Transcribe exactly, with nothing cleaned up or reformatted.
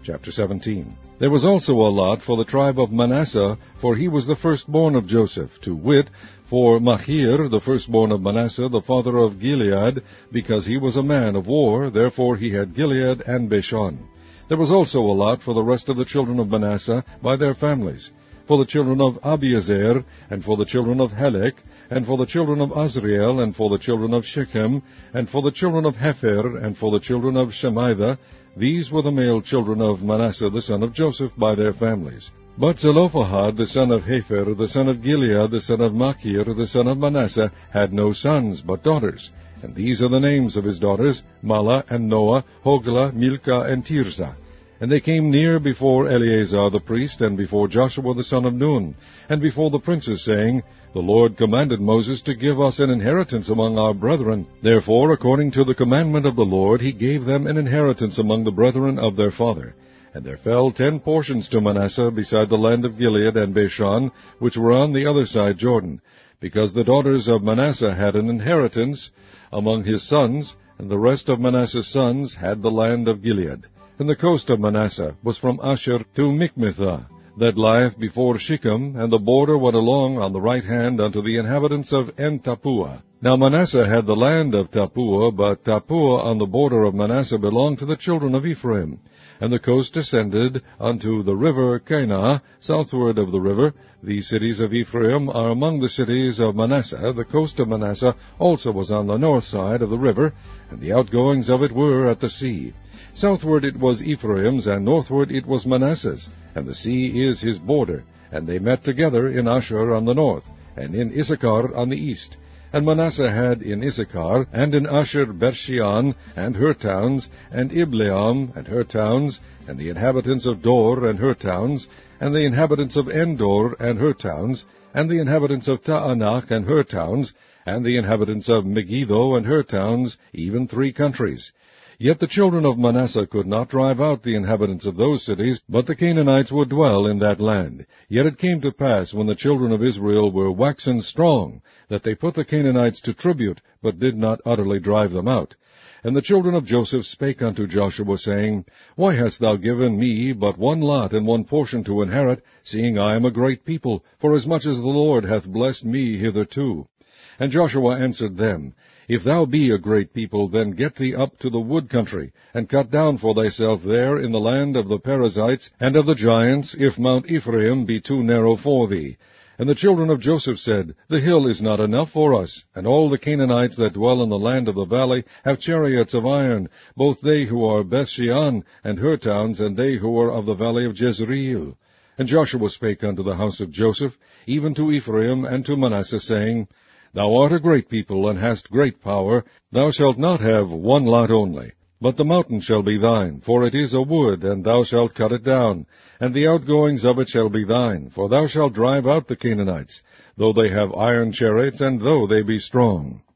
Chapter seventeen. There was also a lot for the tribe of Manasseh, for he was the firstborn of Joseph, to wit, for Machir, the firstborn of Manasseh, the father of Gilead, because he was a man of war, therefore he had Gilead and Bashan. There was also a lot for the rest of the children of Manasseh by their families, for the children of Abiezer, and for the children of Helek, and for the children of Azriel, and for the children of Shechem, and for the children of Hepher, and for the children of Shemida. These were the male children of Manasseh the son of Joseph by their families. But Zelophehad the son of Hepher, the son of Gilead, the son of Machir, the son of Manasseh, had no sons, but daughters. And these are the names of his daughters, Mahlah, and Noah, Hoglah, Milcah, and Tirzah. And they came near before Eleazar the priest, and before Joshua the son of Nun, and before the princes, saying, The Lord commanded Moses to give us an inheritance among our brethren. Therefore, according to the commandment of the Lord, he gave them an inheritance among the brethren of their father. And there fell ten portions to Manasseh beside the land of Gilead and Bashan, which were on the other side Jordan, because the daughters of Manasseh had an inheritance among his sons, and the rest of Manasseh's sons had the land of Gilead. And the coast of Manasseh was from Asher to Michmethah, that lieth before Shechem, and the border went along on the right hand unto the inhabitants of En-Tappuah. Now Manasseh had the land of Tappuah, but Tappuah on the border of Manasseh belonged to the children of Ephraim. And the coast descended unto the river Kanah, southward of the river. The cities of Ephraim are among the cities of Manasseh. The coast of Manasseh also was on the north side of the river, and the outgoings of it were at the sea. Southward it was Ephraim's, and northward it was Manasseh's, and the sea is his border. And they met together in Asher on the north, and in Issachar on the east. And Manasseh had in Issachar, and in Asher, Bershean, and her towns, and Ibleam, and her towns, and the inhabitants of Dor, and her towns, and the inhabitants of Endor, and her towns, and the inhabitants of Taanach, and her towns, and the inhabitants of Megiddo, and her towns, even three countries. Yet the children of Manasseh could not drive out the inhabitants of those cities, but the Canaanites would dwell in that land. Yet it came to pass, when the children of Israel were waxen strong, that they put the Canaanites to tribute, but did not utterly drive them out. And the children of Joseph spake unto Joshua, saying, Why hast thou given me but one lot and one portion to inherit, seeing I am a great people, forasmuch as the Lord hath blessed me hitherto? And Joshua answered them, If thou be a great people, then get thee up to the wood country, and cut down for thyself there in the land of the Perizzites and of the giants, if Mount Ephraim be too narrow for thee. And the children of Joseph said, The hill is not enough for us, and all the Canaanites that dwell in the land of the valley have chariots of iron, both they who are Bethshean and her towns, and they who are of the valley of Jezreel. And Joshua spake unto the house of Joseph, even to Ephraim and to Manasseh, saying, Thou art a great people, and hast great power. Thou shalt not have one lot only. But the mountain shall be thine, for it is a wood, and thou shalt cut it down. And the outgoings of it shall be thine, for thou shalt drive out the Canaanites, though they have iron chariots, and though they be strong.